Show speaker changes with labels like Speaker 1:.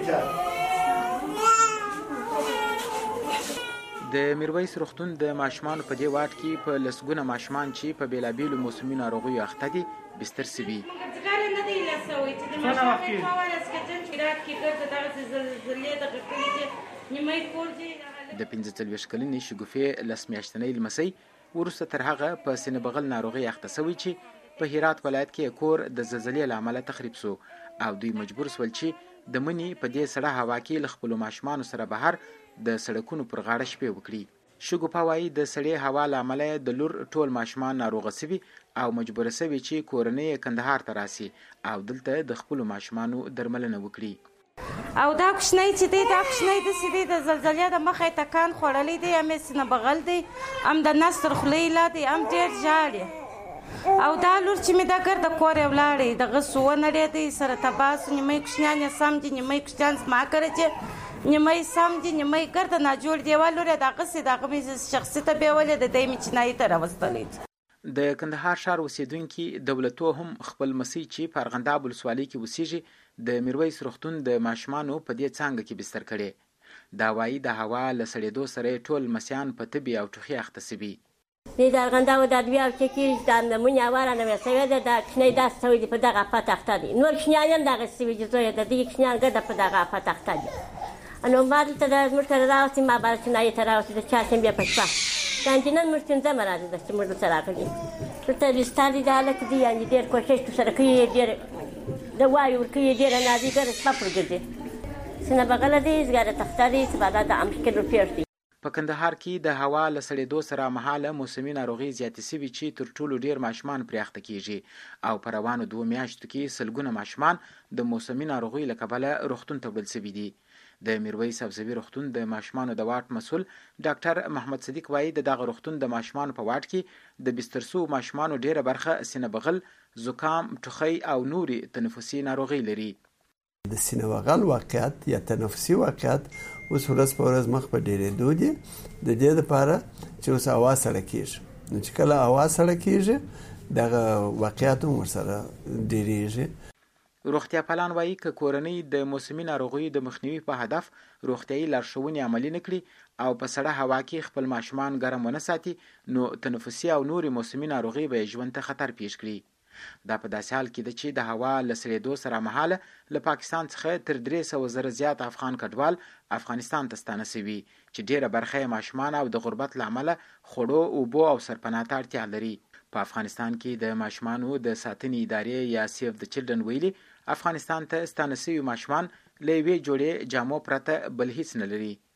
Speaker 1: د میرویس روغتون د ماشومانو په دې واټ کې په لسګونه ماشومان چې په بېلابېلو موسمي ناروغیو اخته دي بستر سوي. د 45 کلنې شګوفې لس میاشتنۍ لمسۍ وروسته تر هغه په سینه بغل ناروغۍ اخته سوی چې په هرات ولایت کې کور د زلزلې له امله تخریب سو او دوی مجبور سول چې د مني په دې سړه هوا کې له خپلو ماشومانو سره بهر د سړکونو پر غاړه شپې وکړي. شګوفه وایي د سړې هوا له امله د لور ټول ماشومان ناروغه سوي او مجبوره سوي چې کورنۍ کندهار ته راسي او دلته د خپلو ماشومانو درملنه وکړي.
Speaker 2: او دا کوچنی چې دی دا کوچنی داسې دی د زلزلې د مخه یې تکان خوړلی دی هم یې سینه بغل دی هم د نس تر خولې لاندې هم ډېر ژاړي او دا لور چې مې دا ګرده کور یې ولاړی دغه سو ونړېدی سره تباه سو نیمه یې کوچنیان یې سم دي نیمه یې کوچنیان زما کره چې نیمه یې سم دي نیمه یې ګرده ناجوړ دیوال لور یې دغسې د هغه مې شخصي ته بیولې د دی مې چینایي ته راوستلی دی.
Speaker 1: د کندهار ښار اوسیدونکي دولتو هم خپل مسۍ چې په ارغنداب ولسوالۍ کې اوسیږي د میرویس روغتون د ماشومانو په دې څانګه کې بستر کړي. دا وایي د هوا له سړېدو سره ټول مسیان په تبې او ټوخي اخته سوي.
Speaker 3: د ارغنداب د ادویه او چې کېږي دا نمونې هوا رانوې سوې ده دا کوچنی داسې سوی دي په دغه افت اخته دي نور کوچنیان هم دغسې سوي دي زویه د دغې کوچنیان ګرده په دغه افت اخته دي. نو ما دلته زموږ سره راوستي ما باید چینایي ته راوستي د چهارشنبې په شپه دا نجنن موږ پنځمه ورځ ده چې موږ دلته راغلي دلته بستر دي دا هلک دي یعنې ډېر کوښښ ورسره کوي ډېر د وایو ورکوي ډېره نازیګره شپه پر ګرځي سینه بغله دي زګاره تخته دي سبادا د امشکل پیښ دي.
Speaker 1: په کندهار کې د هوا له سړېدو سره مهاله موسمي ناروغۍ زیاتې سوي چې تر ټولو ډېر ماشومان پرې اخته کېږي او په روانو 2 میاشتو کې سلګونه ماشومان د موسمي ناروغۍ له کبله روغتون ته وړل سوي دي. د میرویس سبزوي روغتون د ماشومانو د واټ مسؤل ډاکټر محمد صدیق وایي د دغه روغتون د ماشومانو په واټ کې د بستر سوو ماشومانو ډېره برخه سینه بغل، زکام، ټوخی او نورې تنفسي ناروغۍ لري.
Speaker 4: د سینه بغل واقعیت یا تنفسي واقعیت اوس ورځ په ورځ مخ په ډېرېدو دي د دې لپاره چې اوس هوا سړه کېږي نو چې کله هوا سړه کېږي دغه واقعیت هم ورسره ډېرېږي.
Speaker 1: روغتیا پالان وایي که کورنۍ د موسمي ناروغیو د مخنیوي په هدف روغتیایي لارښوونې عملي نه کړي او په سړه هوا کې خپل ماشومان ګرم ونه ساتي نو تنفسي او نورې موسمي ناروغۍ به یې ژوند ته خطر پیښ کړي. دا په داسې حال کې ده چې د هوا له سړېدو سره مهاله له پاکستان څخه تر 300,000 زیات افغان کډوال افغانستان ته ستانه سوي چې ډېره برخه یې ماشومان او د غربت له امله خوړو، اوبو او سرپناه ته اړتیا لري. په افغانستان کې د ماشومانو د ساتنې ادارې یا سیف د چلډرن ویلي افغانستان ته ستانه سوي ماشومان له یوې جوړې جامو پرته بل هیڅ نه لري.